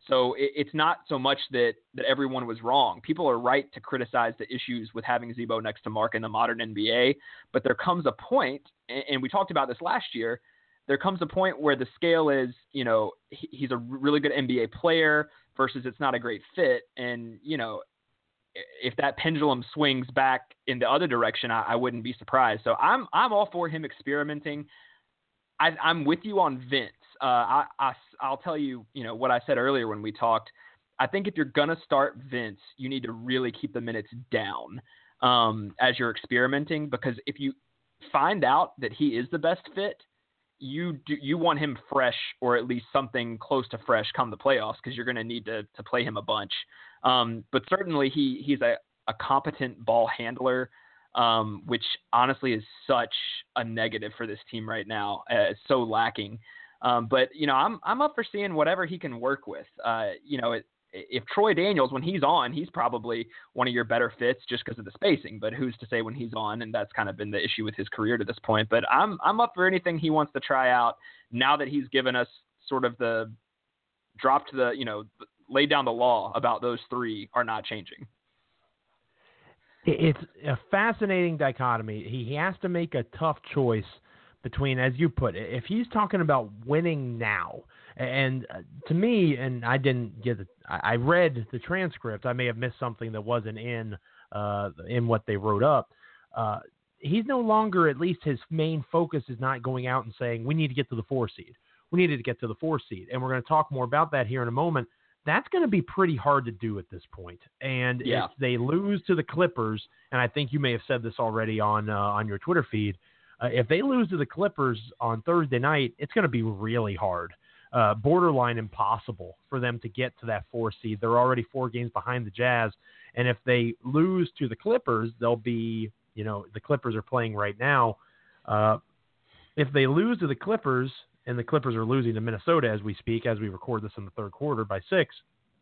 So it, it's not so much that, that everyone was wrong. People are right to criticize the issues with having Z-Bo next to Mark in the modern N B A, but there comes a point, and, and we talked about this last year, there comes a point where the scale is, you know, he, he's a really good N B A player versus it's not a great fit. And, you know, if that pendulum swings back in the other direction, I, I wouldn't be surprised. So I'm, I'm all for him experimenting. I, I'm with you on Vince. Uh, I, I, I'll tell you, you know, what I said earlier when we talked. I think if you're going to start Vince, you need to really keep the minutes down um, as you're experimenting, because if you find out that he is the best fit, you do, you want him fresh, or at least something close to fresh come the playoffs, because you're going to need to to play him a bunch. Um, but certainly he he's a, a competent ball handler, um, which honestly is such a negative for this team right now. Uh, it's so lacking. Um, but, you know, I'm I'm up for seeing whatever he can work with. Uh, you know, it, if Troy Daniels, when he's on, he's probably one of your better fits just because of the spacing. But who's to say when he's on? And that's kind of been the issue with his career to this point. But I'm I'm up for anything he wants to try out now that he's given us sort of the drop to the, you know, lay down the law about those three are not changing. It's a fascinating dichotomy. He has to make a tough choice between, as you put it, if he's talking about winning now, and to me, and I didn't get it, I read the transcript. I may have missed something that wasn't in uh, in what they wrote up. Uh, he's no longer, at least his main focus is not going out and saying, we need to get to the four seed. We needed to get to the four seed. And we're going to talk more about that here in a moment. That's going to be pretty hard to do at this point. And yeah. if they lose to the Clippers, and I think you may have said this already on uh, on your Twitter feed, uh, if they lose to the Clippers on Thursday night, it's going to be really hard. Uh, borderline impossible for them to get to that four seed. They're already four games behind the Jazz. And if they lose to the Clippers, they'll be, you know, the Clippers are playing right now. Uh, if they lose to the Clippers, and the Clippers are losing to Minnesota as we speak, as we record this in the third quarter by six,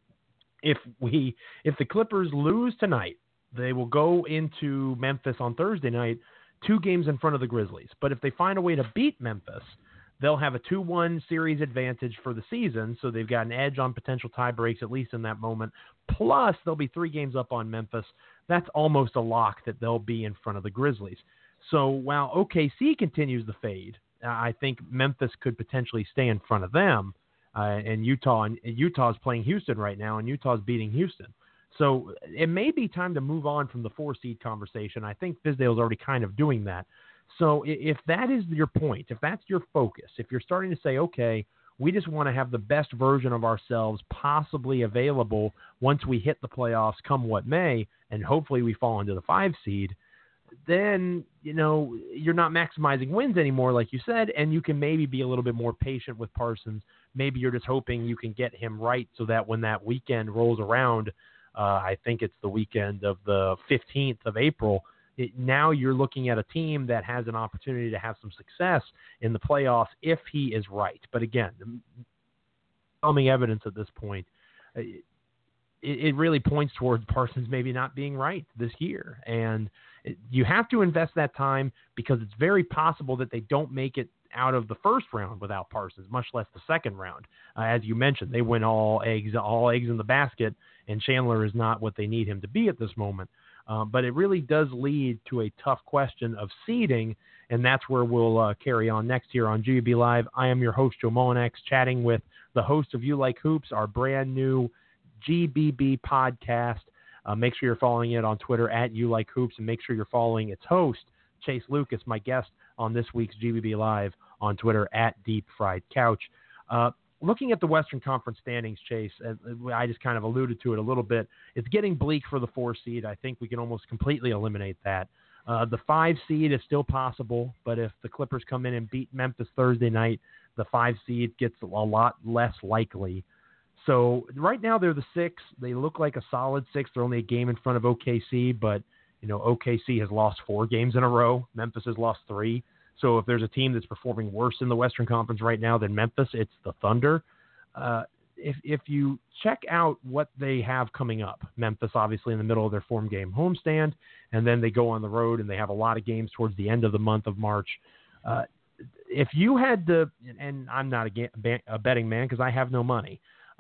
if we, if the Clippers lose tonight, they will go into Memphis on Thursday night, two games in front of the Grizzlies. But if they find a way to beat Memphis, they'll have a two one series advantage for the season, so they've got an edge on potential tie breaks, at least in that moment. Plus, they'll be three games up on Memphis. That's almost a lock that they'll be in front of the Grizzlies. So while O K C continues the fade, uh, I think Memphis could potentially stay in front of them. Uh, and Utah, and Utah's playing Houston right now, and Utah's beating Houston. So it may be time to move on from the four-seed conversation. I think Fizdale's already kind of doing that. So if that is your point, if that's your focus, if you're starting to say, okay, we just want to have the best version of ourselves possibly available once we hit the playoffs, come what may, and hopefully we fall into the five seed, then, you know, you're not maximizing wins anymore, like you said, and you can maybe be a little bit more patient with Parsons. Maybe you're just hoping you can get him right so that when that weekend rolls around, uh, I think it's the weekend of the fifteenth of April, It, now you're looking at a team that has an opportunity to have some success in the playoffs if he is right. But again, the overwhelming evidence at this point, it, it really points towards Parsons maybe not being right this year. And it, you have to invest that time because it's very possible that they don't make it out of the first round without Parsons, much less the second round. Uh, as you mentioned, they win all eggs, all eggs in the basket, and Chandler is not what they need him to be at this moment. Um, but it really does lead to a tough question of seeding, and that's where we'll uh, carry on next here on G B B Live. I am your host, Joe Mullinax, chatting with the host of You Like Hoops, our brand new G B B podcast. Uh, make sure you're following it on Twitter at You Like Hoops, and make sure you're following its host, Chase Lucas, my guest on this week's G B B Live on Twitter at Deep Fried Couch. Uh, Looking at the Western Conference standings, Chase, I just kind of alluded to it a little bit. It's getting bleak for the four seed. I think we can almost completely eliminate that. Uh, the five seed is still possible, but if the Clippers come in and beat Memphis Thursday night, the five seed gets a lot less likely. So right now they're the six. They look like a solid six. They're only a game in front of O K C, but you know O K C has lost four games in a row. Memphis has lost three. So if there's a team that's performing worse in the Western Conference right now than Memphis, it's the Thunder. Uh, if if you check out what they have coming up, Memphis obviously in the middle of their form game homestand, and then they go on the road and they have a lot of games towards the end of the month of March. Uh, if you had to, and I'm not a, ga- a betting man because I have no money,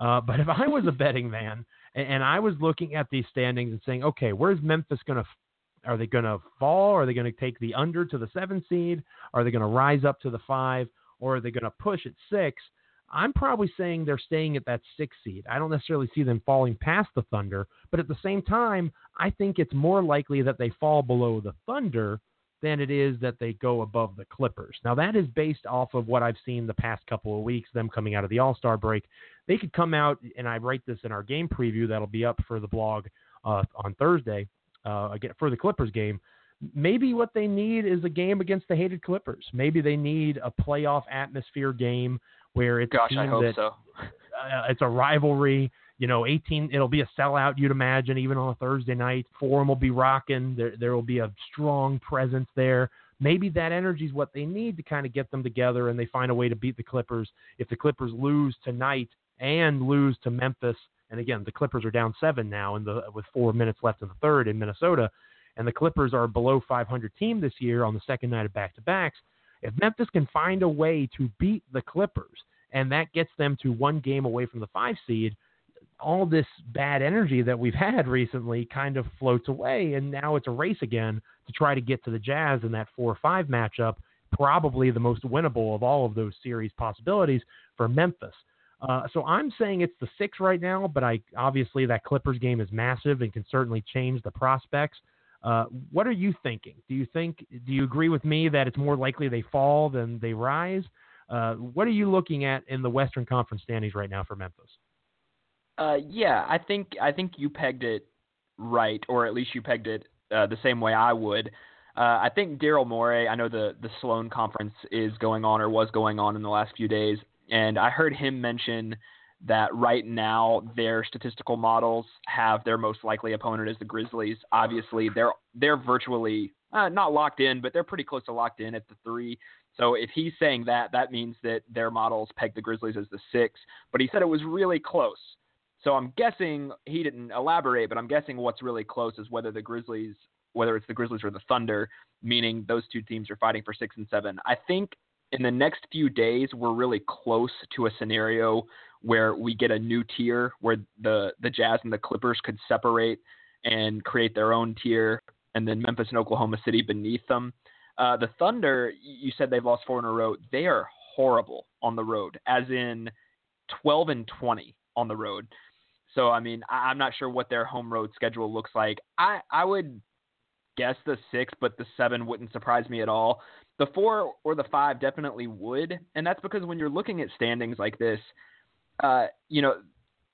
Uh, but if I was a betting man and, and I was looking at these standings and saying, okay, where's Memphis going to Are they going to fall? Are they going to take the under to the seven seed? Are they going to rise up to the five? Or are they going to push at six? I'm probably saying they're staying at that six seed. I don't necessarily see them falling past the Thunder, but at the same time, I think it's more likely that they fall below the Thunder than it is that they go above the Clippers. Now, that is based off of what I've seen the past couple of weeks, them coming out of the All-Star break. They could come out, and I write this in our game preview that'll be up for the blog uh, on Thursday, uh, again for the Clippers game. Maybe what they need is a game against the hated Clippers. Maybe they need a playoff atmosphere game where it's Gosh, a team I hope that, so. uh, it's a rivalry. You know, eighteen, it'll be a sellout, you'd imagine, even on a Thursday night. Forum will be rocking. There, there will be a strong presence there. Maybe that energy is what they need to kind of get them together, and they find a way to beat the Clippers. If the Clippers lose tonight and lose to Memphis, and again, the Clippers are down seven now in the, with four minutes left in the third in Minnesota, and the Clippers are a below five hundred team this year on the second night of back-to-backs. If Memphis can find a way to beat the Clippers, and that gets them to one game away from the five seed, all this bad energy that we've had recently kind of floats away, and now it's a race again to try to get to the Jazz in that four or five matchup, probably the most winnable of all of those series possibilities for Memphis. Uh, so I'm saying it's the six right now, but I obviously that Clippers game is massive and can certainly change the prospects. Uh, what are you thinking? Do you think, do you agree with me that it's more likely they fall than they rise? Uh, what are you looking at in the Western Conference standings right now for Memphis? Uh, yeah, I think I think you pegged it right, or at least you pegged it uh, the same way I would. Uh, I think Daryl Morey, I know the, the Sloan Conference is going on or was going on in the last few days, and I heard him mention that right now their statistical models have their most likely opponent as the Grizzlies. Obviously, they're they're virtually uh, not locked in, but they're pretty close to locked in at the three. So if he's saying that, that means that their models peg the Grizzlies as the six. But he said it was really close. So I'm guessing, he didn't elaborate, but I'm guessing what's really close is whether the Grizzlies, whether it's the Grizzlies or the Thunder, meaning those two teams are fighting for six and seven. I think in the next few days, we're really close to a scenario where we get a new tier where the, the Jazz and the Clippers could separate and create their own tier, and then Memphis and Oklahoma City beneath them. Uh, the Thunder, you said they've lost four in a row. They are horrible on the road, as in twelve and twenty on the road. So, I mean, I'm not sure what their home road schedule looks like. I, I would guess the six, but the seven wouldn't surprise me at all. The four or the five definitely would, and that's because when you're looking at standings like this, uh, you know,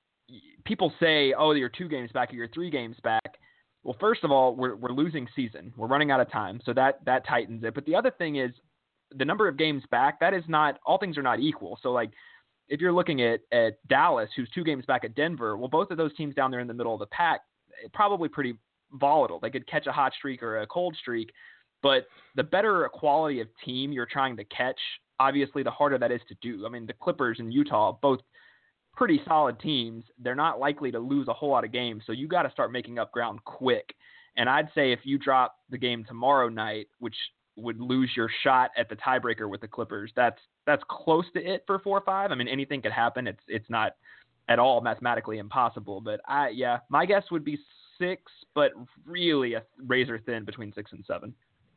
people say, oh, you're two games back or you're three games back. Well, first of all, we're we're losing season. We're running out of time, so that, that tightens it. But the other thing is the number of games back, that is not – all things are not equal. So, like, if you're looking at, at Dallas, who's two games back at Denver, well, both of those teams down there in the middle of the pack, probably pretty volatile. They could catch a hot streak or a cold streak, but the better quality of team you're trying to catch, obviously the harder that is to do. I mean, the Clippers and Utah, both pretty solid teams. They're not likely to lose a whole lot of games, so you got to start making up ground quick. And I'd say if you drop the game tomorrow night, which would lose your shot at the tiebreaker with the Clippers, that's that's close to it for four or five. I mean, anything could happen. It's it's not at all mathematically impossible. But I yeah, my guess would be six, but really a razor thin between six and seven.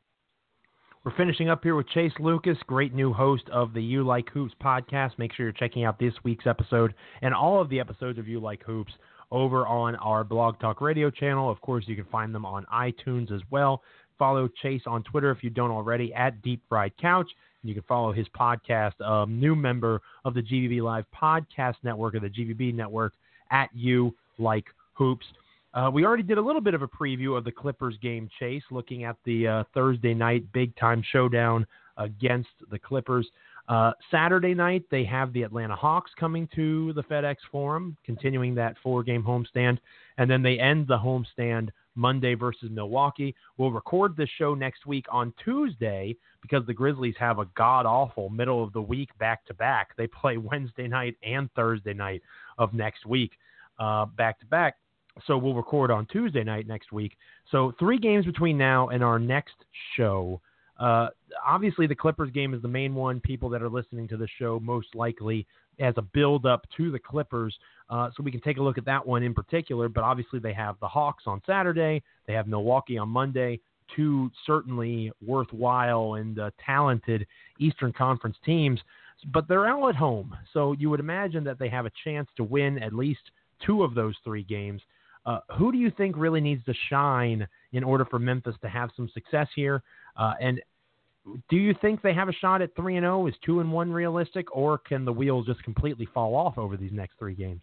We're finishing up here with Chase Lucas, great new host of the You Like Hoops podcast. Make sure you're checking out this week's episode and all of the episodes of You Like Hoops over on our Blog Talk Radio channel. Of course, you can find them on iTunes as well. Follow Chase on Twitter if you don't already, at Deep Fried Couch. You can follow his podcast, a um, new member of the G V B Live Podcast Network, or the G V B Network, at You Like Hoops. Uh, we already did a little bit of a preview of the Clippers game, Chase, looking at the uh, Thursday night big-time showdown against the Clippers. Uh, Saturday night, they have the Atlanta Hawks coming to the FedEx Forum, continuing that four-game homestand, and then they end the homestand Monday versus Milwaukee. We'll record this show next week on Tuesday because the Grizzlies have a god-awful middle-of-the-week back-to-back. They play Wednesday night and Thursday night of next week uh, back-to-back. So we'll record on Tuesday night next week. So three games between now and our next show. Uh, obviously the Clippers game is the main one. People that are listening to the show most likely as a build-up to the Clippers, uh, so we can take a look at that one in particular. But obviously they have the Hawks on Saturday. They have Milwaukee on Monday. Two certainly worthwhile and uh, talented Eastern Conference teams, but they're all at home. So you would imagine that they have a chance to win at least two of those three games. Uh, who do you think really needs to shine in order for Memphis to have some success here? Uh, and do you think they have a shot at three and oh? Is two and one realistic, or can the wheels just completely fall off over these next three games?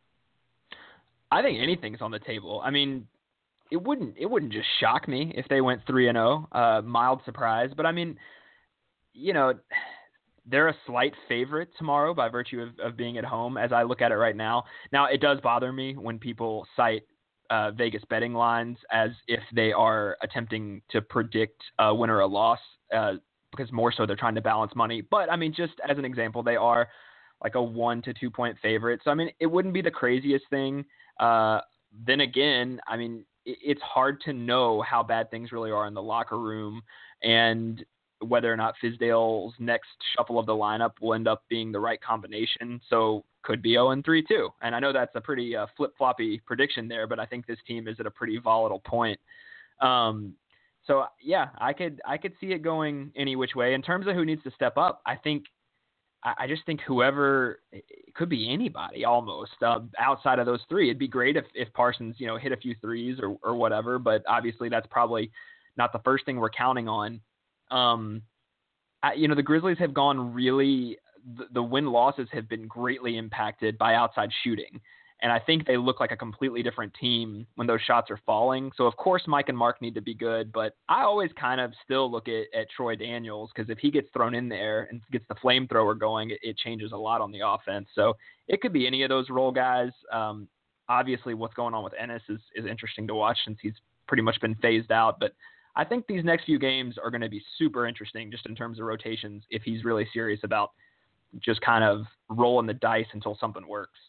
I think anything's on the table. I mean, It wouldn't it wouldn't just shock me if they went three and oh, uh, mild surprise. But I mean, you know, they're a slight favorite tomorrow by virtue of, of being at home as I look at it right now. Now, it does bother me when people cite uh, Vegas betting lines as if they are attempting to predict a win or a loss, uh, because more so they're trying to balance money. But I mean, just as an example, they are like a one to two point favorite. So I mean, it wouldn't be the craziest thing. Uh, then again, I mean, it's hard to know how bad things really are in the locker room and whether or not Fizdale's next shuffle of the lineup will end up being the right combination. So could be oh and three too. And I know that's a pretty uh, flip-floppy prediction there, but I think this team is at a pretty volatile point. Um, so yeah, I could, I could see it going any which way. In terms of who needs to step up, I think, I just think whoever, it could be anybody almost uh, outside of those three. It'd be great if, if Parsons, you know, hit a few threes or, or whatever, but obviously that's probably not the first thing we're counting on. Um, I, you know, the Grizzlies have gone really, the, the win losses have been greatly impacted by outside shooting. And I think they look like a completely different team when those shots are falling. So, of course, Mike and Mark need to be good. But I always kind of still look at, at Troy Daniels, because if he gets thrown in there and gets the flamethrower going, it, it changes a lot on the offense. So it could be any of those role guys. Um, obviously, what's going on with Ennis is, is interesting to watch since he's pretty much been phased out. But I think these next few games are going to be super interesting just in terms of rotations if he's really serious about just kind of rolling the dice until something works.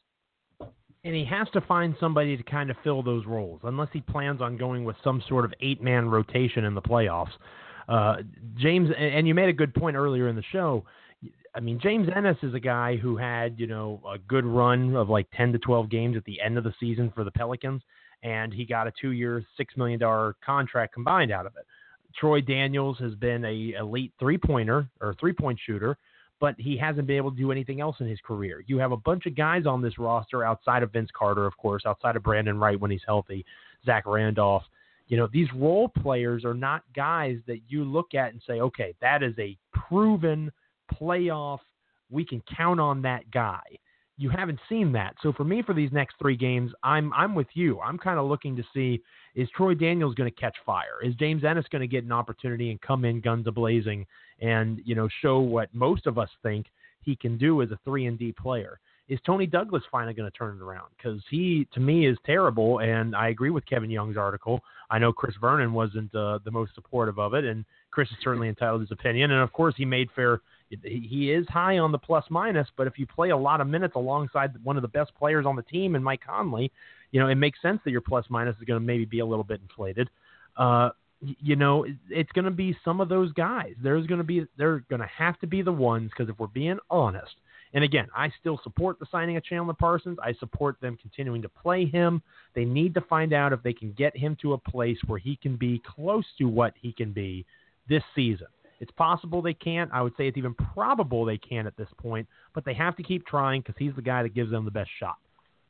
And he has to find somebody to kind of fill those roles, unless he plans on going with some sort of eight-man rotation in the playoffs. Uh, James, and you made a good point earlier in the show. I mean, James Ennis is a guy who had, you know, a good run of like ten to twelve games at the end of the season for the Pelicans, and he got a two-year, six million dollars contract combined out of it. Troy Daniels has been a elite three-pointer or three-point shooter, but he hasn't been able to do anything else in his career. You have a bunch of guys on this roster outside of Vince Carter, of course, outside of Brandon Wright when he's healthy, Zach Randolph. You know, these role players are not guys that you look at and say, okay, that is a proven playoff, we can count on that guy. You haven't seen that. So for me, for these next three games, I'm I'm with you. I'm kind of looking to see, is Troy Daniels going to catch fire? Is James Ennis going to get an opportunity and come in guns a-blazing and, you know, show what most of us think he can do as a three and D player? Is Tony Douglas finally going to turn it around? Because he, to me, is terrible, and I agree with Kevin Young's article. I know Chris Vernon wasn't uh, the most supportive of it, and Chris is certainly entitled to his opinion. And, of course, he made fair – he is high on the plus-minus, but if you play a lot of minutes alongside one of the best players on the team and Mike Conley, you know, it makes sense that your plus-minus is going to maybe be a little bit inflated. Uh, you know, it's going to be some of those guys. There's going to be – they're going to have to be the ones, because if we're being honest – and again, I still support the signing of Chandler Parsons. I support them continuing to play him. They need to find out if they can get him to a place where he can be close to what he can be this season. It's possible they can't. I would say it's even probable they can at this point, but they have to keep trying because he's the guy that gives them the best shot.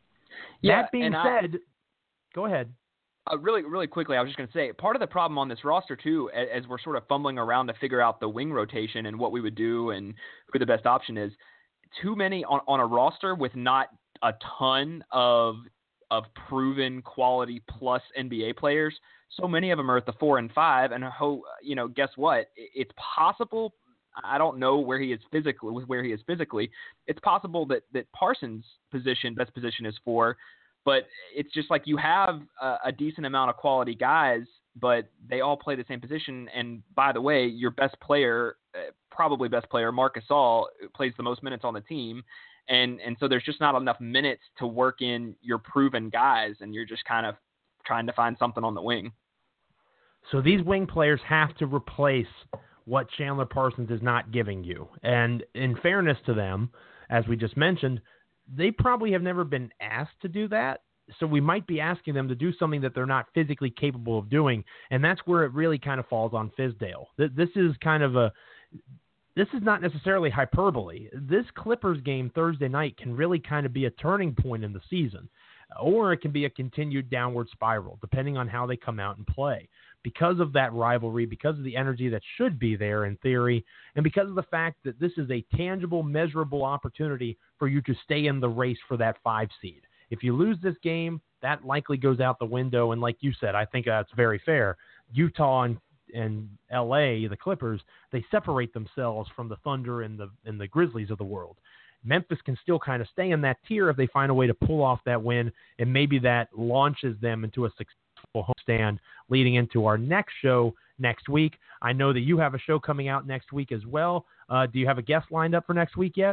Yeah, that being said, I, go ahead. Uh, really, really quickly, I was just going to say, part of the problem on this roster, too, as, as we're sort of fumbling around to figure out the wing rotation and what we would do and who the best option is, too many on, on a roster with not a ton of of proven quality plus N B A players. So many of them are at the four and five, and ho, you know, guess what? It's possible. I don't know where he is physically. Where he is physically, it's possible that that Parsons' position, best position, is four, but it's just like you have a, a decent amount of quality guys, but they all play the same position. And by the way, your best player, uh, probably best player, Marc Gasol, plays the most minutes on the team. And and so there's just not enough minutes to work in your proven guys, and you're just kind of trying to find something on the wing. So these wing players have to replace what Chandler Parsons is not giving you. And in fairness to them, as we just mentioned, they probably have never been asked to do that. So we might be asking them to do something that they're not physically capable of doing. And that's where it really kind of falls on Fizdale. This is kind of a, this is not necessarily hyperbole. This Clippers game Thursday night can really kind of be a turning point in the season, or it can be a continued downward spiral, depending on how they come out and play. Because of that rivalry, because of the energy that should be there in theory, and because of the fact that this is a tangible, measurable opportunity for you to stay in the race for that five seed. If you lose this game, that likely goes out the window. And like you said, I think that's very fair. Utah and, and L A, the Clippers, they separate themselves from the Thunder and the and the Grizzlies of the world. Memphis can still kind of stay in that tier if they find a way to pull off that win, and maybe that launches them into a successful homestand leading into our next show next week. I know that you have a show coming out next week as well. Uh, do you have a guest lined up for next week yet?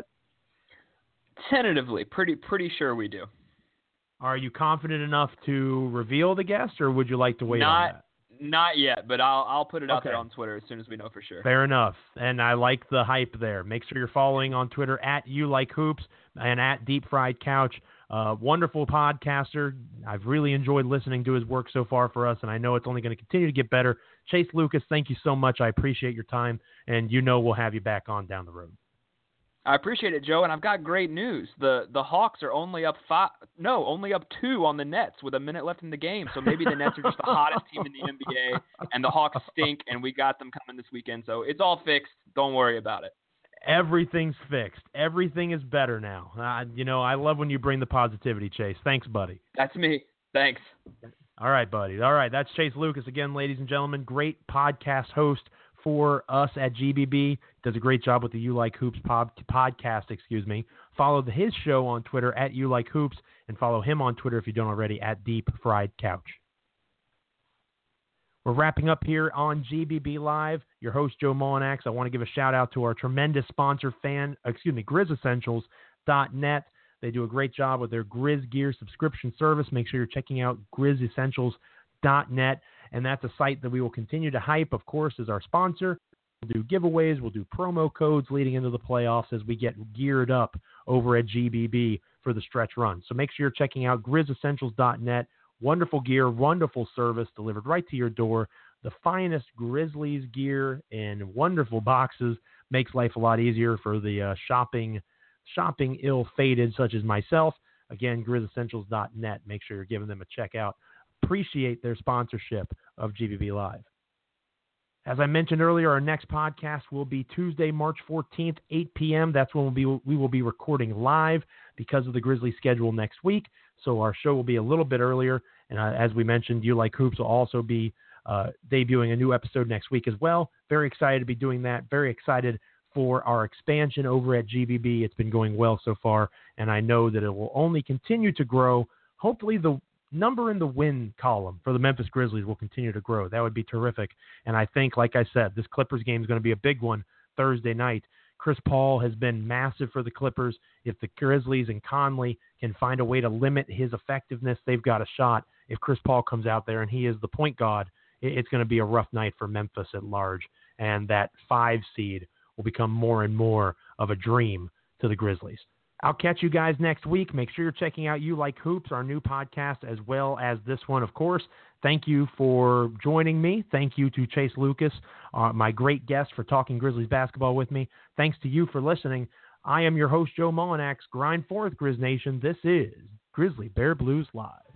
Tentatively, pretty pretty sure we do. Are you confident enough to reveal the guest, or would you like to wait not, on that? Not yet, but I'll I'll put it out okay. there on Twitter as soon as we know for sure. Fair enough. And I like the hype there. Make sure you're following on Twitter at You Like Hoops and at Deep Fried Couch. Uh, wonderful podcaster. I've really enjoyed listening to his work so far for us, and I know it's only going to continue to get better. Chase Lucas, thank you so much. I appreciate your time, and you know we'll have you back on down the road. I appreciate it, Joe, and I've got great news. The the Hawks are only up five, no, only up two on the Nets with a minute left in the game. So maybe the Nets are just the hottest team in the N B A, and the Hawks stink, and we got them coming this weekend. So it's all fixed. Don't worry about it. Everything's fixed. Everything is better now. Uh, you know, I love when you bring the positivity, Chase. Thanks, buddy. That's me. Thanks. All right, buddy. All right, that's Chase Lucas again, ladies and gentlemen. Great podcast host for us at G B B. Does a great job with the You Like Hoops pod, podcast, excuse me. Follow the, his show on Twitter at You Like Hoops, and follow him on Twitter if you don't already at Deep Fried Couch. We're wrapping up here on G B B Live. Your host, Joe Mullinax. I want to give a shout out to our tremendous sponsor, fan, excuse me, Grizz Essentials dot net. They do a great job with their Grizz Gear subscription service. Make sure you're checking out Grizz Essentials dot net. And that's a site that we will continue to hype, of course, as our sponsor. We'll do giveaways. We'll do promo codes leading into the playoffs as we get geared up over at G B B for the stretch run. So make sure you're checking out Grizz Essentials dot net. Wonderful gear, wonderful service delivered right to your door. The finest Grizzlies gear in wonderful boxes makes life a lot easier for the uh, shopping, shopping ill-fated such as myself. Again, Grizz Essentials dot net. Make sure you're giving them a check out. Appreciate their sponsorship of G B B Live. As I mentioned earlier, our next podcast will be Tuesday, March fourteenth, eight p.m. That's when we'll be, we will be recording live because of the Grizzlies schedule next week. So our show will be a little bit earlier. And uh, as we mentioned, You Like Hoops will also be uh, debuting a new episode next week as well. Very excited to be doing that. Very excited for our expansion over at G B B. It's been going well so far, and I know that it will only continue to grow. Hopefully the number in the win column for the Memphis Grizzlies will continue to grow. That would be terrific. And I think, like I said, this Clippers game is going to be a big one Thursday night. Chris Paul has been massive for the Clippers. If the Grizzlies and Conley can find a way to limit his effectiveness, they've got a shot. If Chris Paul comes out there and he is the point guard, it's going to be a rough night for Memphis at large. And that five seed will become more and more of a dream to the Grizzlies. I'll catch you guys next week. Make sure you're checking out You Like Hoops, our new podcast, as well as this one, of course. Thank you for joining me. Thank you to Chase Lucas, uh, my great guest, for talking Grizzlies basketball with me. Thanks to you for listening. I am your host, Joe Mullinax. Grind forth, Grizz Nation. This is Grizzly Bear Blues Live.